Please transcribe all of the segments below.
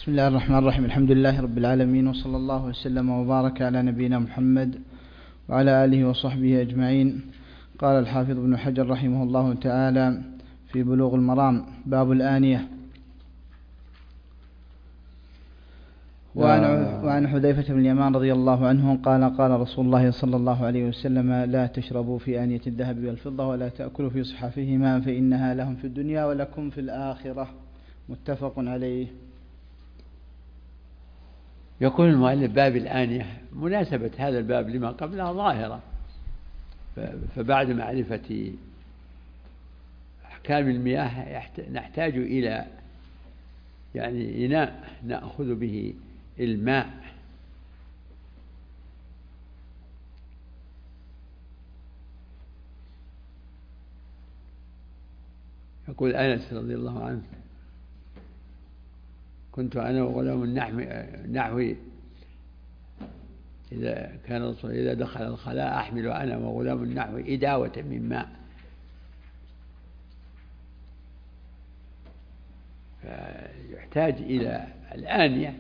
بسم الله الرحمن الرحيم. الحمد لله رب العالمين، وصلى الله وسلم وبارك على نبينا محمد وعلى آله وصحبه أجمعين. قال الحافظ ابن حجر رحمه الله تعالى في بلوغ المرام: باب الآنية. وعن حذيفة بن اليمان رضي الله عنه قال: قال رسول الله صلى الله عليه وسلم: لا تشربوا في آنية الذهب والفضة ولا تأكلوا في صحافهما فإنها لهم في الدنيا ولكم في الآخرة. متفق عليه. يقول المؤلف: باب الآنية. مناسبة هذا الباب لما قبلها ظاهرة، فبعد معرفة أحكام المياه نحتاج إلى إناء نأخذ به الماء. يقول أنس رضي الله عنه: كنت أنا وغلام نحوي إذا كان الرسول إذا دخل الخلاء أحمل أنا وغلام نحوي إداوة من ماء. فيحتاج إلى الآنية،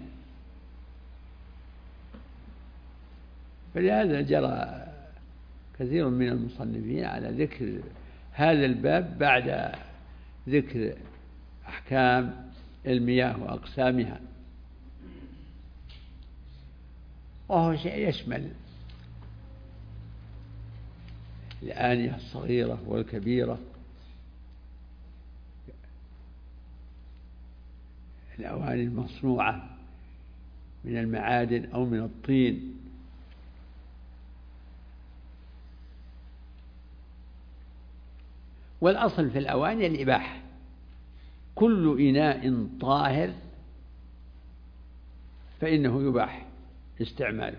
فلهذا جرى كثير من المصنفين على ذكر هذا الباب بعد ذكر أحكام المياه وأقسامها، وهو شيء يشمل الآنية الصغيرة والكبيرة، الأواني المصنوعة من المعادن أو من الطين، والأصل في الأواني الإباحة. كل إناء طاهر فإنه يباح استعماله.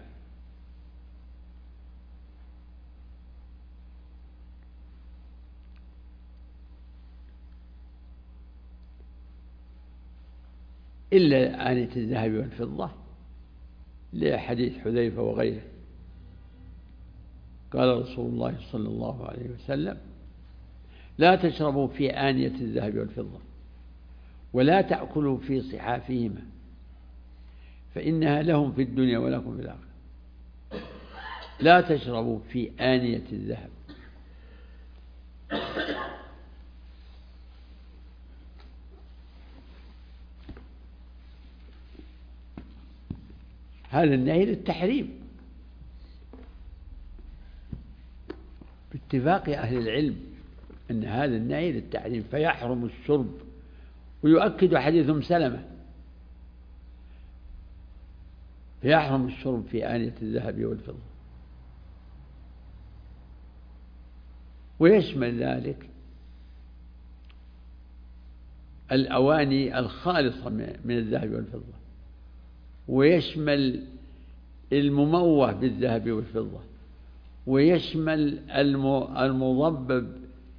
إلا آنية الذهب والفضة لحديث حذيفة وغيره. قال رسول الله صلى الله عليه وسلم: لا تشربوا في آنية الذهب والفضة ولا تأكلوا في صحافهما فإنها لهم في الدنيا ولكم في الآخرة. لا تشربوا في آنية الذهب. هذا النهي للتحريم باتفاق أهل العلم، أن هذا النهي للتحريم، فيحرم الشرب. ويؤكد حديث سلمة: فيحرم الشرب في آنية الذهب والفضة. ويشمل ذلك الأواني الخالصة من الذهب والفضة، ويشمل المموه بالذهب والفضة، ويشمل المضبب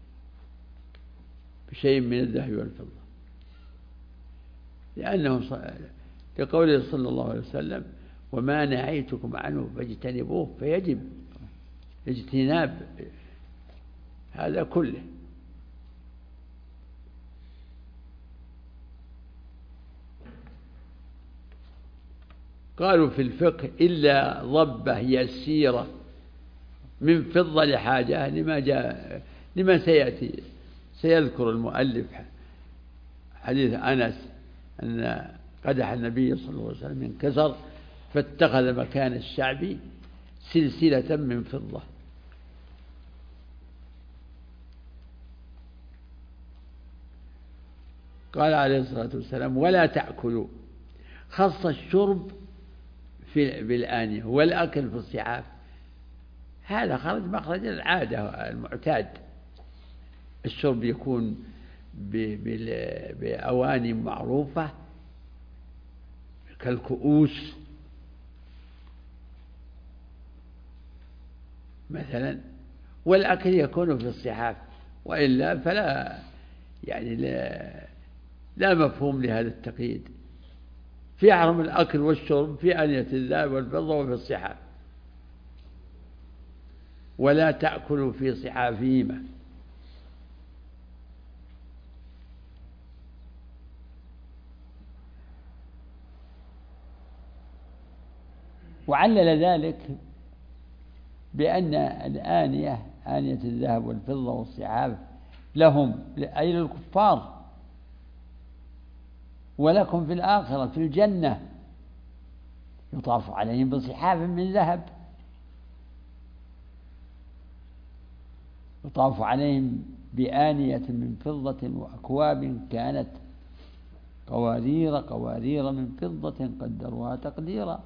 بشيء من الذهب والفضة، لأنه لقوله صلى الله عليه وسلم: وما نهيتكم عنه فاجتنبوه. فيجب اجتناب هذا كله. قالوا في الفقه: إلا ضبة يسيرة من فضة لحاجة، لما سيأتي. سيذكر المؤلف حديث أنس أن قدح النبي صلى الله عليه وسلم انكسر فاتخذ مكان الشعب سلسلة من فضة. قال عليه الصلاة والسلام: ولا تأكلوا. خص الشرب بالآنية والأكل في الصحاف. هذا خرج مخرج العادة المعتاد. الشرب يكون بأواني معروفة كالكؤوس مثلا، والأكل يكون في الصحاف، وإلا فلا لا مفهوم لهذا التقييد. فيحرم الأكل والشرب في آنية الذهب والفضة وفي الصحاف. ولا تأكلوا في صحافهما. وعلل ذلك بأن الآنية، آنية الذهب والفضة والصحاف، لهم أي للكفار، ولكم في الآخرة في الجنة يطاف عليهم بصحاف من ذهب، يطاف عليهم بآنية من فضة وأكواب كانت قوارير قوارير من فضة قدروها تقديرا.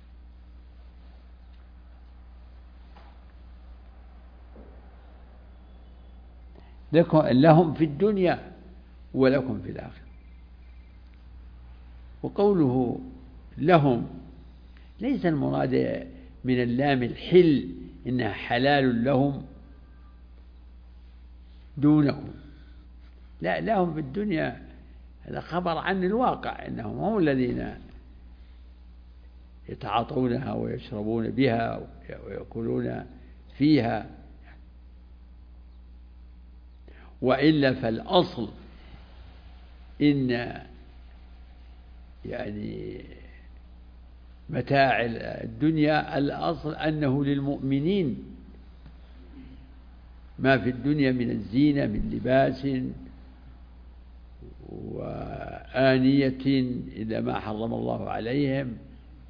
لهم في الدنيا ولكم في الآخرة. وقوله لهم ليس المراد من اللام الحل إنها حلال لهم دونكم، لا، لهم في الدنيا هذا خبر عن الواقع، إنهم هم الذين يتعاطونها ويشربون بها ويأكلون فيها. وإلا فالأصل إن يعني متاع الدنيا الأصل أنه للمؤمنين، ما في الدنيا من الزينة من لباس وآنية إلا ما حرم الله عليهم،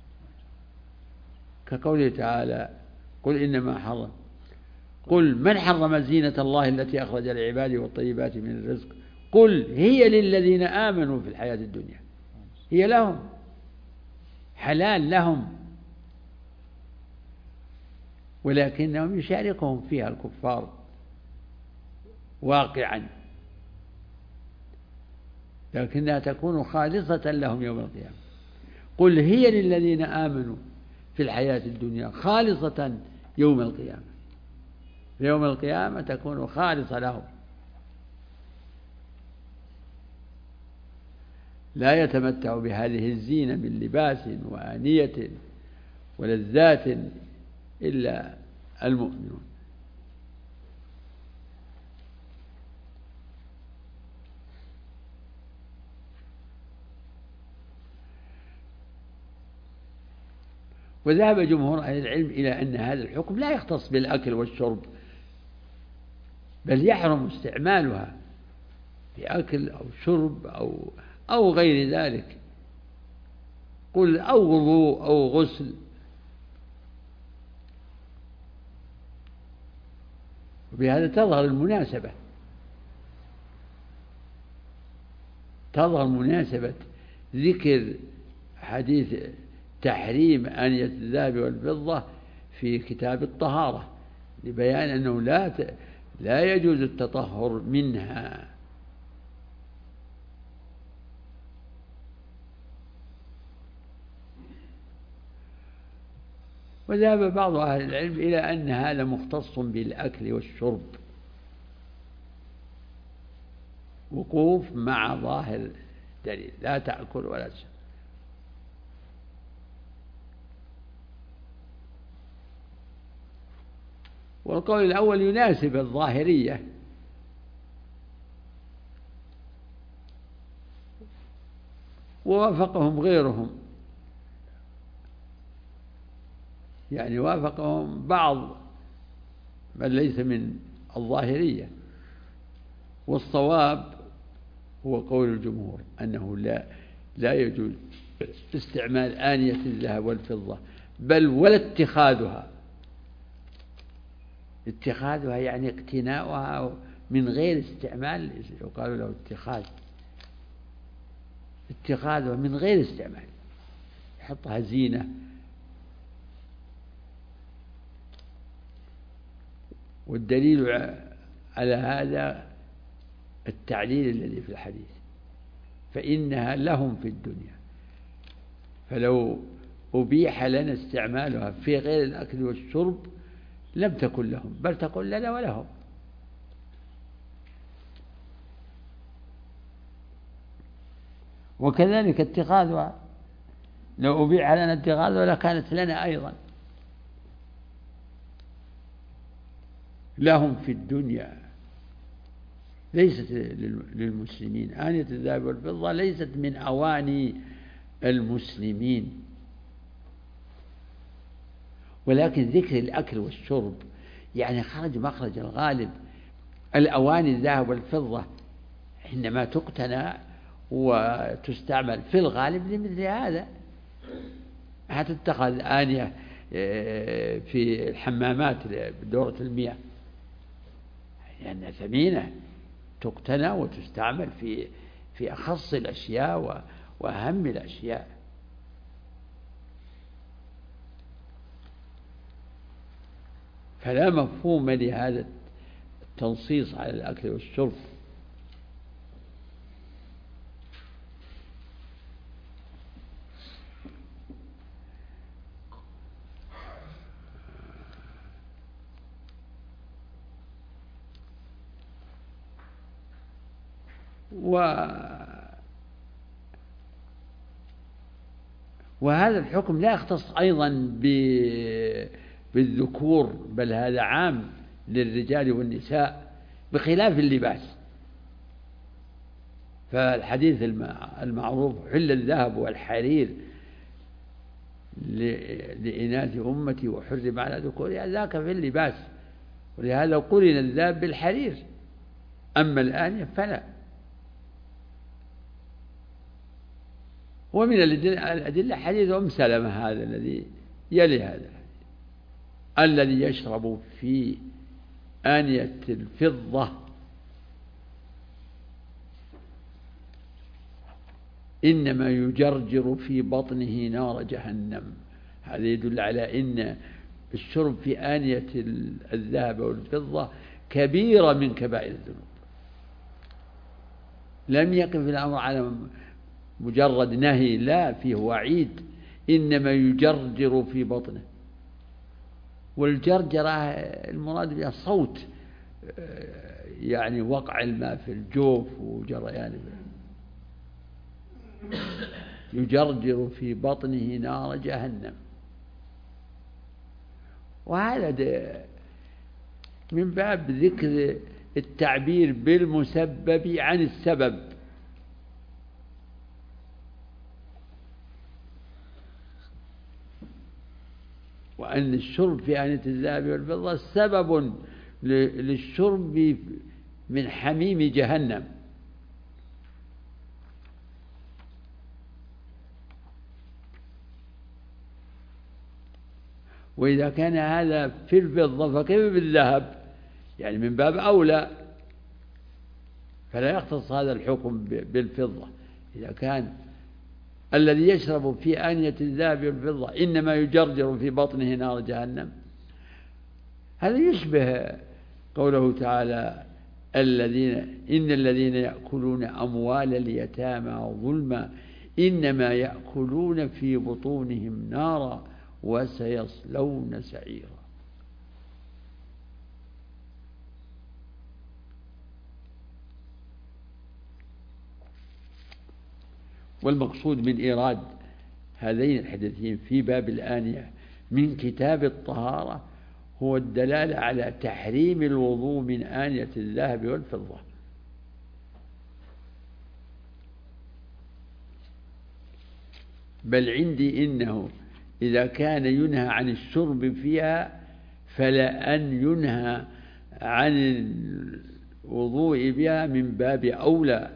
كقوله تعالى قل إنما حرم قل من حرم زينة الله التي أخرج لعباده والطيبات من الرزق قل هي للذين آمنوا في الحياة الدنيا، هي لهم حلال لهم، ولكنهم يشاركهم فيها الكفار واقعا، لكنها تكون خالصة لهم يوم القيامة. قل هي للذين آمنوا في الحياة الدنيا خالصة يوم القيامة، في يوم القيامة تكون خالصة لهم، لا يتمتع بهذه الزينة من لباس وآنية ولذات إلا المؤمنون. وذهب جمهور أهل العلم إلى أن هذا الحكم لا يختص بالأكل والشرب، بل يحرم استعمالها بأكل أو شرب أو غير ذلك، قل أو وضوء أو غسل. وبهذا تظهر مناسبة ذكر حديث تحريم آنية الذهب والفضة في كتاب الطهارة، لبيان أنه لا يجوز التطهر منها. وذهب بعض أهل العلم إلى أن هذا مختص بالأكل والشرب، وقوف مع ظاهر دليل لا تأكل ولا تشرب. والقول الأول يناسب الظاهرية، ووافقهم غيرهم، يعني وافقهم بعض من ليس من الظاهرية. والصواب هو قول الجمهور أنه لا يجوز استعمال آنية الذهب والفضة، بل ولا اتخاذها يعني اقتناؤها من غير استعمال، يقال له اتخاذها من غير استعمال، يحطها زينة. والدليل على هذا التعليل الذي في الحديث، فإنها لهم في الدنيا، فلو أبيح لنا استعمالها في غير الأكل والشرب لم تكن لهم، بل تكون لنا ولهم. وكذلك اتخاذها، لو أبيح لنا اتخاذها لكانت لنا أيضا. لهم في الدنيا ليست للمسلمين، آنية الذهب والفضة ليست من أواني المسلمين، ولكن ذكر الأكل والشرب يعني خرج مخرج الغالب. الأواني الذهب والفضة حينما تقتنى وتستعمل في الغالب لمثل هذا، هتتخذ آنية في الحمامات بدورة المياه لأنها ثمينة، تقتنى وتستعمل في أخص الأشياء وأهم الأشياء. فلا مفهوم لهذا التنصيص على الأكل والشرب. وهذا الحكم لا يختص أيضا بالذكور، بل هذا عام للرجال والنساء بخلاف اللباس. فالحديث المعروف حل الذهب والحرير لإناث أمتي وحرم على ذكورها ذاك في اللباس، ولهذا قرن الذهب بالحرير، أما الآن فلا. ومن الأدلة حديث أم سلمة هذا الذي يلي هذا، الذي يشرب في آنية الفضة إنما يجرجر في بطنه نار جهنم. هذا يدل على أن الشرب في آنية الذهب والفضة كبيرة من كبائر الذنوب. لم يقف الأمر على مجرد نهي، لا، فيه وعيد، إنما يجرجر في بطنه. والجرجرة المراد بها الصوت، يعني وقع الماء في الجوف وجريان، يجرجر في بطنه نار جهنم. وهذا من باب ذكر التعبير بالمسبب عن السبب. وأن الشرب في آنية الذهب والفضة سبب للشرب من حميم جهنم. وإذا كان هذا في الفضة فكيف بالذهب؟ يعني من باب أولى. فلا يختص هذا الحكم بالفضة. إذا كان الذي يشرب في آنية الذهب والفضة إنما يجرجر في بطنه نار جهنم، هذا يشبه قوله تعالى إن الذين يأكلون أموال اليتامى ظلما إنما يأكلون في بطونهم نارا وسيصلون سعيرا. والمقصود من إيراد هذين الحديثين في باب الآنية من كتاب الطهارة هو الدلالة على تحريم الوضوء من آنية الذهب والفضة. بل عندي إنه إذا كان ينهى عن الشرب فيها فلا أن ينهى عن الوضوء بها من باب أولى.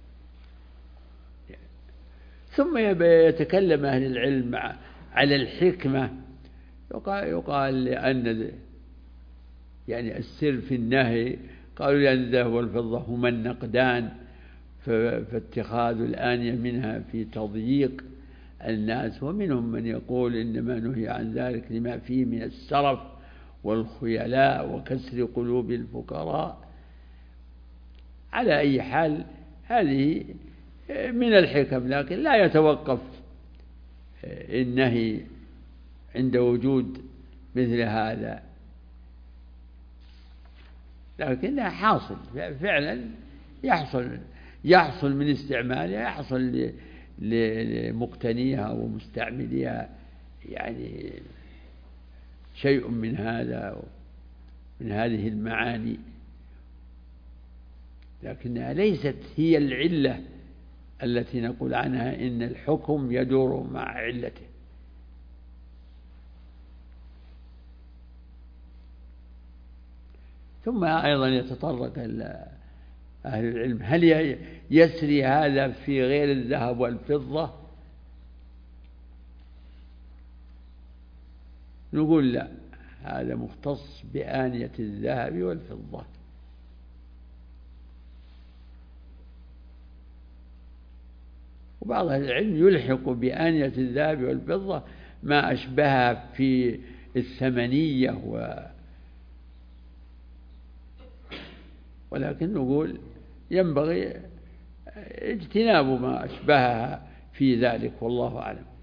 ثم يتكلم أهل العلم على الحكمة، يقال لأن يعني السر في النهي، قالوا لأن الذهب والفضة هما النقدان، فاتخاذ الآنية منها في تضييق الناس. ومنهم من يقول إنما نهي عن ذلك لما فيه من السرف والخيلاء وكسر قلوب الفقراء. على أي حال هذه من الحكم، لكن لا يتوقف النهي عند وجود مثل هذا، لكنها حاصل فعلا، يحصل من استعمالها، يحصل لمقتنيها ومستعمليها يعني شيء من هذا، من هذه المعاني، لكنها ليست هي العلة التي نقول عنها إن الحكم يدور مع علته. ثم أيضا يتطرق أهل العلم هل يسري هذا في غير الذهب والفضة؟ نقول لا، هذا مختص بآنية الذهب والفضة. وبعض أهل العلم يلحق بآنية الذهب والفضة ما أشبهها في الثمنية ولكن نقول ينبغي اجتناب ما أشبهها في ذلك، والله أعلم.